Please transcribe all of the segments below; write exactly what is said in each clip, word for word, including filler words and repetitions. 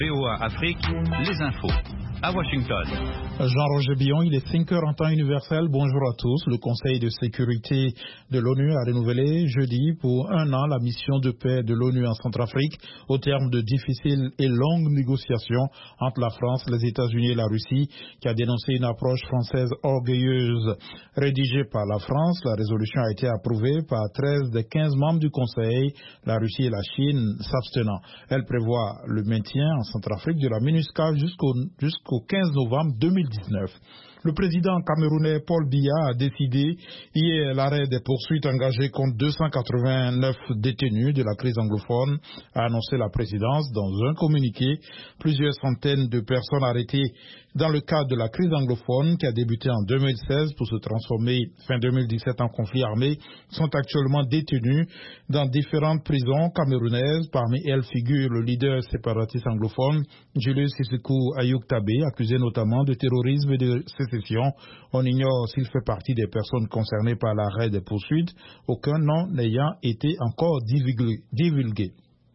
V O A Afrique, les infos. À Washington. Jean-Roger Billon, il est cinq heures en temps universel. Bonjour à tous. Le Conseil de sécurité de l'ONU a renouvelé jeudi pour un an la mission de paix de l'ONU en Centrafrique au terme de difficiles et longues négociations entre la France, les États-Unis et la Russie, qui a dénoncé une approche française orgueilleuse. Rédigée par la France, la résolution a été approuvée par treize des quinze membres du Conseil, la Russie et la Chine s'abstenant. Elle prévoit le maintien en Centrafrique de la MINUSCA jusqu'au jusqu'au quinze novembre deux mille dix-neuf. Le président camerounais Paul Biya a décidé hier l'arrêt des poursuites engagées contre deux cent quatre-vingt-neuf détenus de la crise anglophone, a annoncé la présidence dans un communiqué. Plusieurs centaines de personnes arrêtées dans le cadre de la crise anglophone qui a débuté en deux mille seize pour se transformer fin deux mille dix-sept en conflit armé sont actuellement détenues dans différentes prisons camerounaises. Parmi elles figure le leader séparatiste anglophone Julius Sissokou Ayuk-Tabé, accusé notamment de terrorisme et de sécession. On ignore s'il fait partie des personnes concernées par l'arrêt des poursuites, aucun nom n'ayant été encore divulgué.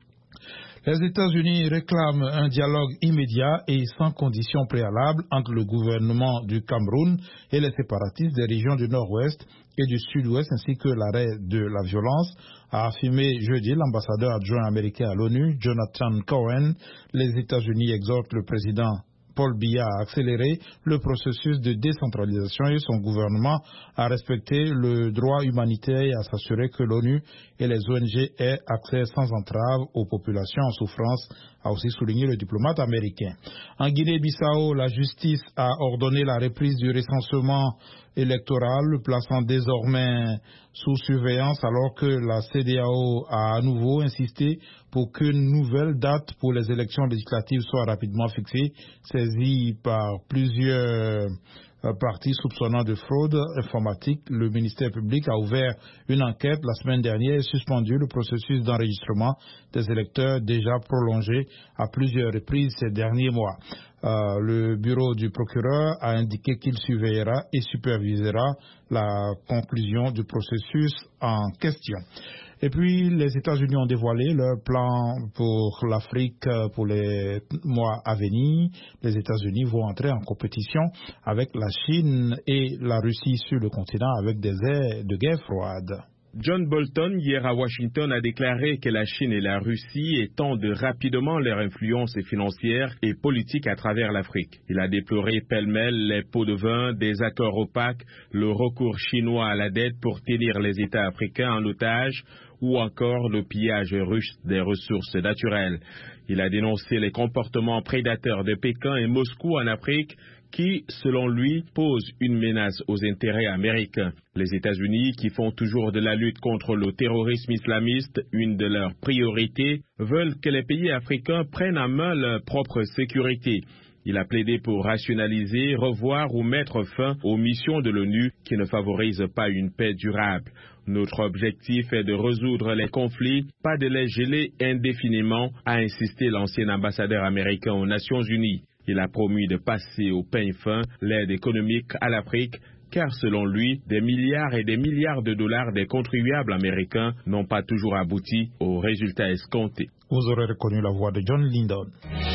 Les États-Unis réclament un dialogue immédiat et sans conditions préalables entre le gouvernement du Cameroun et les séparatistes des régions du Nord-Ouest et du Sud-Ouest, ainsi que l'arrêt de la violence, a affirmé jeudi l'ambassadeur adjoint américain à l'ONU, Jonathan Cohen. Les États-Unis exhortent le président Paul Biya a accéléré le processus de décentralisation et son gouvernement a respecté le droit humanitaire et à s'assurer que l'ONU et les O N G aient accès sans entrave aux populations en souffrance, a aussi souligné le diplomate américain. En Guinée-Bissau, la justice a ordonné la reprise du recensement électoral, le plaçant désormais sous surveillance alors que la C E D E A O a à nouveau insisté pour qu'une nouvelle date pour les élections législatives soit rapidement fixée. Saisi par plusieurs partis soupçonnant de fraude informatique, le ministère public a ouvert une enquête la semaine dernière et suspendu le processus d'enregistrement des électeurs déjà prolongé à plusieurs reprises ces derniers mois. Euh, le bureau du procureur a indiqué qu'il surveillera et supervisera la conclusion du processus en question. Et puis, les États-Unis ont dévoilé leur plan pour l'Afrique pour les mois à venir. Les États-Unis vont entrer en compétition avec la Chine et la Russie sur le continent avec des airs de guerre froide. John Bolton, hier à Washington, a déclaré que la Chine et la Russie étendent rapidement leur influence financière et politique à travers l'Afrique. Il a déploré pêle-mêle les pots de vin, des accords opaques, le recours chinois à la dette pour tenir les États africains en otage ou encore le pillage russe des ressources naturelles. Il a dénoncé les comportements prédateurs de Pékin et Moscou en Afrique qui, selon lui, posent une menace aux intérêts américains. Les États-Unis, qui font toujours de la lutte contre le terrorisme islamiste une de leurs priorités, veulent que les pays africains prennent en main leur propre sécurité. Il a plaidé pour rationaliser, revoir ou mettre fin aux missions de l'ONU qui ne favorisent pas une paix durable. Notre objectif est de résoudre les conflits, pas de les geler indéfiniment, a insisté l'ancien ambassadeur américain aux Nations Unies. Il a promis de passer au peigne fin l'aide économique à l'Afrique, car selon lui, des milliards et des milliards de dollars des contribuables américains n'ont pas toujours abouti aux résultats escomptés. Vous aurez reconnu la voix de John Lyndon.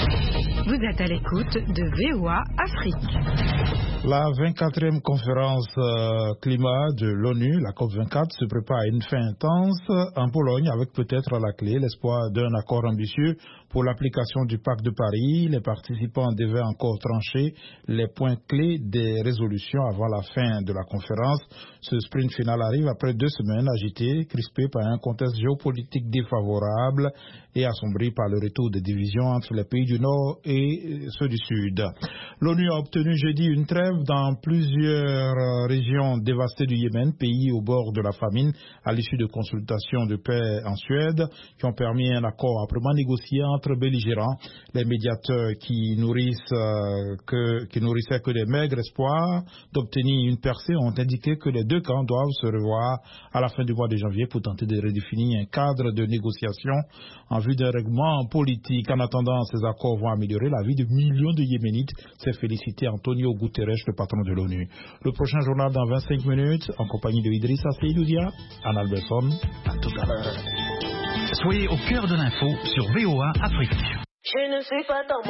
Vous êtes à l'écoute de V O A Afrique. La vingt-quatrième conférence euh, climat de l'ONU, la COP vingt-quatre, se prépare à une fin intense en Pologne avec peut-être à la clé l'espoir d'un accord ambitieux pour l'application du pacte de Paris. Les participants devaient encore trancher les points clés des résolutions avant la fin de la conférence. Ce sprint final arrive après deux semaines agitées, crispées par un contexte géopolitique défavorable et assombri par le retour des divisions entre les pays du Nord et ceux du Sud. L'ONU a obtenu jeudi une trêve dans plusieurs régions dévastées du Yémen, pays au bord de la famine, à l'issue de consultations de paix en Suède, qui ont permis un accord âprement négocié entre belligérants. Les médiateurs qui nourrissent euh, que, qui nourrissaient que des maigres espoirs d'obtenir une percée ont indiqué que les deux camps doivent se revoir à la fin du mois de janvier pour tenter de redéfinir un cadre de négociation en vue d'un règlement politique. En attendant, ces accords vont améliorer la vie de millions de Yéménites, s'est félicité Antonio Guterres, le patron de l'ONU. Le prochain journal dans vingt-cinq minutes, en compagnie de Idrissa Seydoudia, Anne Alberson. À tout à l'heure. Soyez au cœur de l'info sur V O A Afrique. Je ne suis pas ton